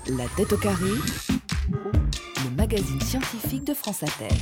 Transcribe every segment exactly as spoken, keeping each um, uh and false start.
La tête au carré, le magazine scientifique de France Inter.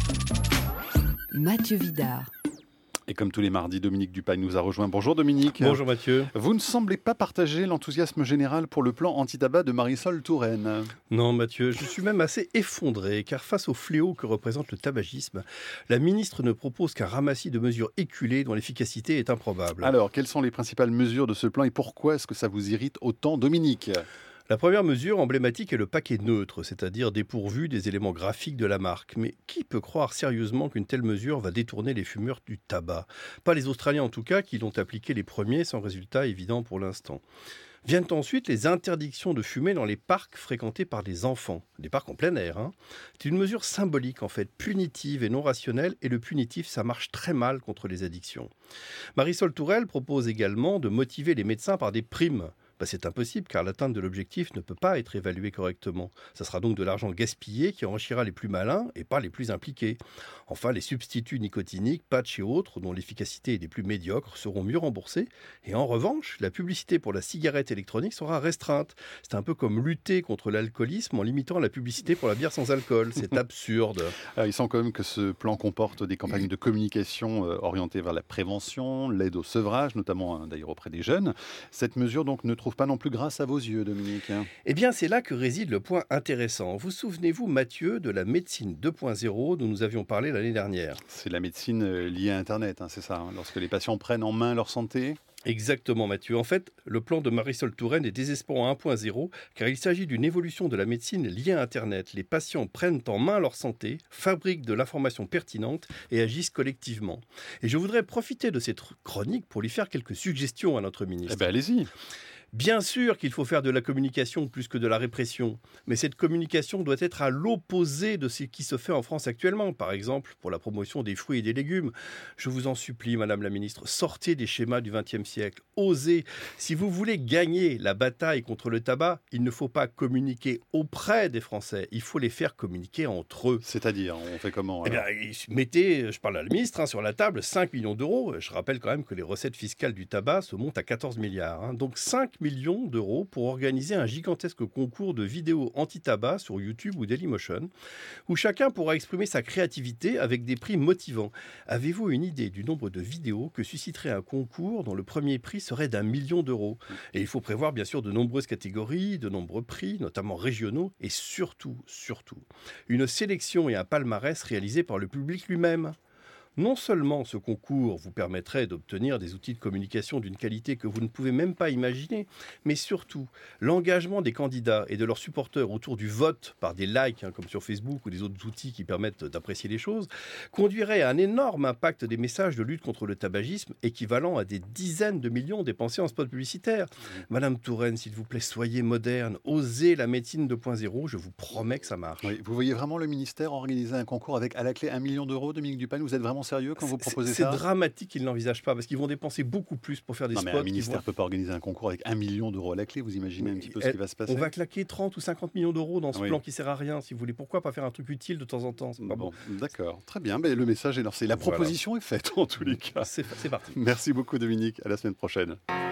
Mathieu Vidard. Et comme tous les mardis, Dominique Dupagne nous a rejoint. Bonjour Dominique. Bonjour Mathieu. Vous ne semblez pas partager l'enthousiasme général pour le plan anti-tabac de Marisol Touraine. Non Mathieu, je suis même assez effondré, car face au fléau que représente le tabagisme, la ministre ne propose qu'un ramassis de mesures éculées dont l'efficacité est improbable. Alors, quelles sont les principales mesures de ce plan et pourquoi est-ce que ça vous irrite autant, Dominique ? La première mesure emblématique est le paquet neutre, c'est-à-dire dépourvu des éléments graphiques de la marque. Mais qui peut croire sérieusement qu'une telle mesure va détourner les fumeurs du tabac ? Pas les Australiens en tout cas, qui l'ont appliqué les premiers sans résultat évident pour l'instant. Viennent ensuite les interdictions de fumer dans les parcs fréquentés par des enfants, des parcs en plein air. Hein. C'est une mesure symbolique en fait, punitive et non rationnelle, et le punitif ça marche très mal contre les addictions. Marisol Touraine propose également de motiver les médecins par des primes. Ben c'est impossible car l'atteinte de l'objectif ne peut pas être évaluée correctement. Ça sera donc de l'argent gaspillé qui enrichira les plus malins et pas les plus impliqués. Enfin, les substituts nicotiniques, patchs et autres, dont l'efficacité est des plus médiocres, seront mieux remboursés. Et en revanche, la publicité pour la cigarette électronique sera restreinte. C'est un peu comme lutter contre l'alcoolisme en limitant la publicité pour la bière sans alcool. C'est absurde. Alors, il semble quand même que ce plan comporte des campagnes de communication euh, orientées vers la prévention, l'aide au sevrage, notamment hein, d'ailleurs auprès des jeunes. Cette mesure donc ne trouve pas non plus grâce à vos yeux, Dominique. Eh bien, c'est là que réside le point intéressant. Vous souvenez-vous, Mathieu, de la médecine deux point zéro dont nous avions parlé l'année dernière ? C'est la médecine euh, liée à Internet, hein, c'est ça, hein, lorsque les patients prennent en main leur santé. Exactement Mathieu. En fait, le plan de Marisol Touraine est désespérant un point zéro car il s'agit d'une évolution de la médecine liée à Internet. Les patients prennent en main leur santé, fabriquent de l'information pertinente et agissent collectivement. Et je voudrais profiter de cette chronique pour lui faire quelques suggestions à notre ministre. Eh bien, allez-y. Bien sûr qu'il faut faire de la communication plus que de la répression, mais cette communication doit être à l'opposé de ce qui se fait en France actuellement. Par exemple, pour la promotion des fruits et des légumes. Je vous en supplie, Madame la Ministre, sortez des schémas du vingtième siècle. Osez. Si vous voulez gagner la bataille contre le tabac, il ne faut pas communiquer auprès des Français, il faut les faire communiquer entre eux. C'est-à-dire, on fait comment Eh bien, mettez, je parle à la ministre, hein, sur la table, cinq millions d'euros. Je rappelle quand même que les recettes fiscales du tabac se montent à quatorze milliards. Hein. Donc cinq millions d'euros pour organiser un gigantesque concours de vidéos anti-tabac sur YouTube ou Dailymotion, où chacun pourra exprimer sa créativité avec des prix motivants. Avez-vous une idée du nombre de vidéos que susciterait un concours dont le premier prix serait d'un million d'euros ? Et il faut prévoir bien sûr de nombreuses catégories, de nombreux prix, notamment régionaux, et surtout, surtout, une sélection et un palmarès réalisé par le public lui-même. Non seulement ce concours vous permettrait d'obtenir des outils de communication d'une qualité que vous ne pouvez même pas imaginer, mais surtout, l'engagement des candidats et de leurs supporters autour du vote par des likes, hein, comme sur Facebook ou des autres outils qui permettent d'apprécier les choses, conduirait à un énorme impact des messages de lutte contre le tabagisme équivalent à des dizaines de millions dépensés en spots publicitaires. Mmh. Madame Touraine, s'il vous plaît, soyez moderne, osez la médecine deux point zéro, je vous promets que ça marche. Oui, vous voyez vraiment le ministère organiser un concours avec à la clé un million d'euros, Dominique Dupagne, vous êtes vraiment sérieux quand vous proposez c'est, ça ? C'est dramatique qu'ils ne l'envisagent pas parce qu'ils vont dépenser beaucoup plus pour faire des non, spots. Mais un ministère ne vont... peut pas organiser un concours avec un million d'euros à la clé. Vous imaginez mais un petit peu ce qui va se passer ? On va claquer trente ou cinquante millions d'euros dans ce oui. plan qui ne sert à rien, si vous voulez. Pourquoi pas faire un truc utile de temps en temps ? C'est pas bon, bon. D'accord, très bien. Mais le message est lancé. La proposition voilà. est faite en tous les cas. C'est, c'est parti. Merci beaucoup Dominique. À la semaine prochaine.